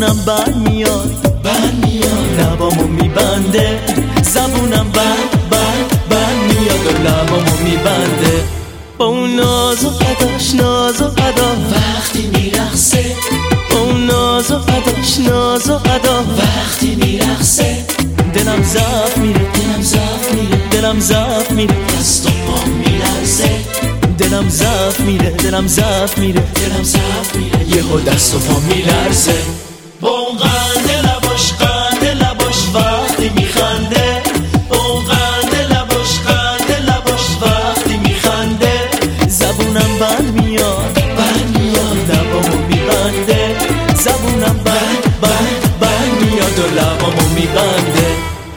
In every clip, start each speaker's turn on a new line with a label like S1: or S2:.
S1: زبونم بند میاد لبامو میبنده، زبونم بند میاد و لبامو میبنده. با اون ناز و عداش ناز و عدا
S2: وقتی میرقصه،
S1: با اون ناز و عداش ناز و عدا
S2: وقتی میرقصه
S1: دلم ضعف میره، دلم ضعف میره،
S2: دست و پام میلرزه،
S1: دلم ضعف میره، دلم ضعف میره،
S2: یهو دست و پام میلرزه.
S1: با اون قند لباش وقتی میخنده، با اون قند لباش وقتی میخنده. زبونم بند میاد لبامو میبنده، زبونم بند میاد و لبامو میبنده.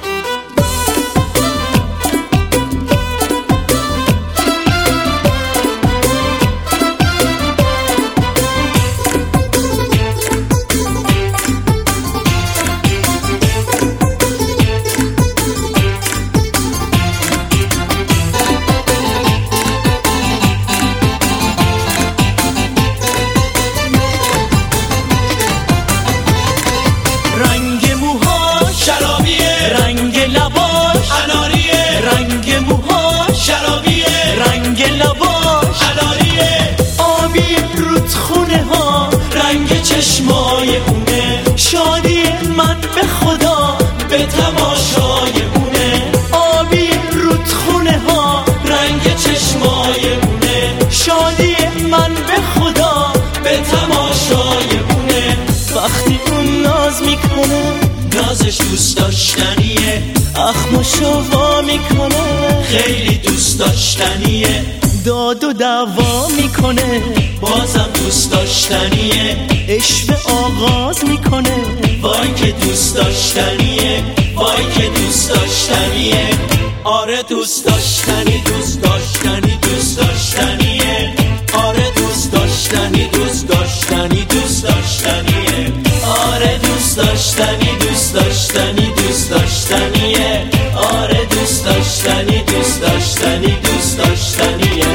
S1: رنگ موهاش شرابیه، رنگ لباش اناریه، رنگ موهاش شرابیه، رنگ لباش اناریه. آبی رودخونه ها رنگ چشمای اونه، شادی من به خدا به تماشای اونه. آبی رودخونه ها رنگ چشمای اونه، شادی من به خدا به تماشای اونه. وقتی اون ناز میکنه،
S2: نازش دوست داشتنیه،
S1: اخماشو وا میکنه،
S2: خیلی دوست داشتنیه،
S1: داد و دعوا میکنه،
S2: بازم دوست داشتنیه،
S1: عشق آغاز میکنه.
S2: وای که دوست داشتنیه، وای که دوست داشتنیه. آره دوست داشتنی، دوست داشتنی، دوست داشتنیه. آره دوست داشتنی، دوست داشتنی، دوست داشتنیه. آره دوست داشتنی، دوست داشتنی، دوست داشتنیه. آره دوست داشتنی، دوست داشتنی، دوست داشتنیه.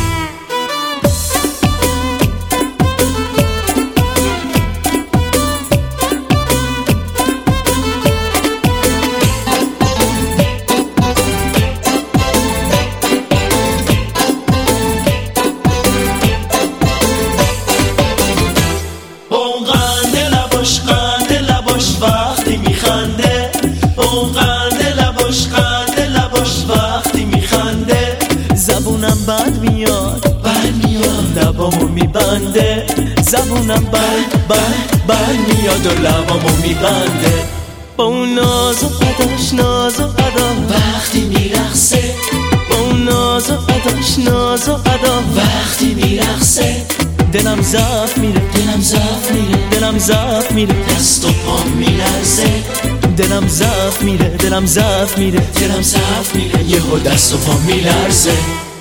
S1: وقتی میخنده، اون قند لباش وقتی میخنده. زبونم بند میاد لبامو میبنده، زبونم بند میاد و لبامو میبنده. با اون ناز و عداش ناز و عدا
S2: وقتی میرقصه،
S1: با اون ناز و عداش ناز و عدا
S2: وقتی میرقصه
S1: دلم ضعف میره، دلم ضعف میره،
S2: دست و پام میلرزه،
S1: دلم ضعف میره، دلم ضعف میره،
S2: یهو دست و پام میلرزه.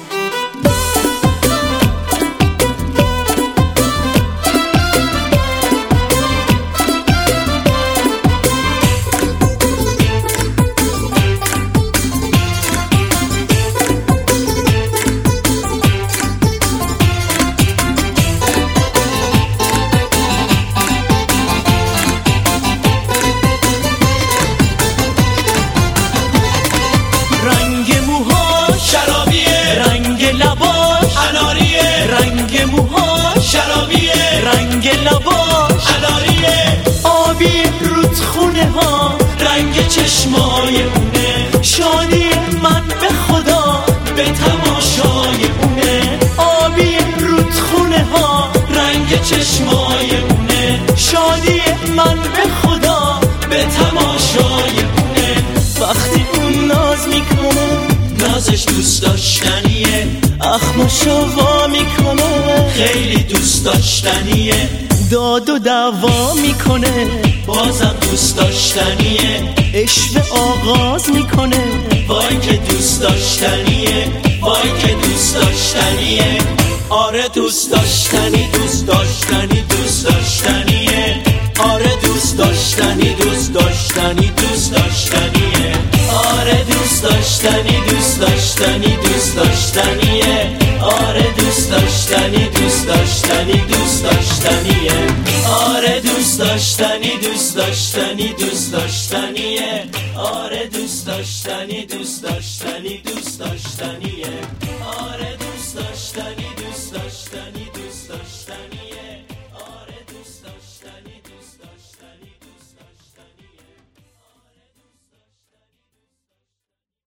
S1: رنگ موهاش شرابیه، رنگ لباش اناریه، رنگ موهاش شرابیه، رنگ لباش اناریه. آبی رودخونه ها رنگ چشمای اونه، شادی من به خدا به تماشای اونه. آبی رودخونه ها رنگ چشمای اونه، شادی من به خدا به تماشای اونه. وقتی اون ناز میکنه،
S2: نازش دوست داشتنیه،
S1: اخماشو وا میکنه،
S2: خیلی دوست داشتنیه،
S1: داد و دعوا میکنه،
S2: بازم دوست داشتنیه،
S1: عشق آغاز میکنه.
S2: وای که دوست داشتنیه، وای که دوست داشتنیه. آره دوست داشتنی، دوست داشتنی، دوست داشتنیه. آره دوست داشتنی، دوست داشتنی، دوست داشتنیه. آره دوست داشتنی، دوست داشتنی، دوست داشتنیه. آره دوست داشتنی، دوست داشتنی، دوست داشتنیه. آره آره دوست داشتنی دوست داشتنی دوست داشتنیه آره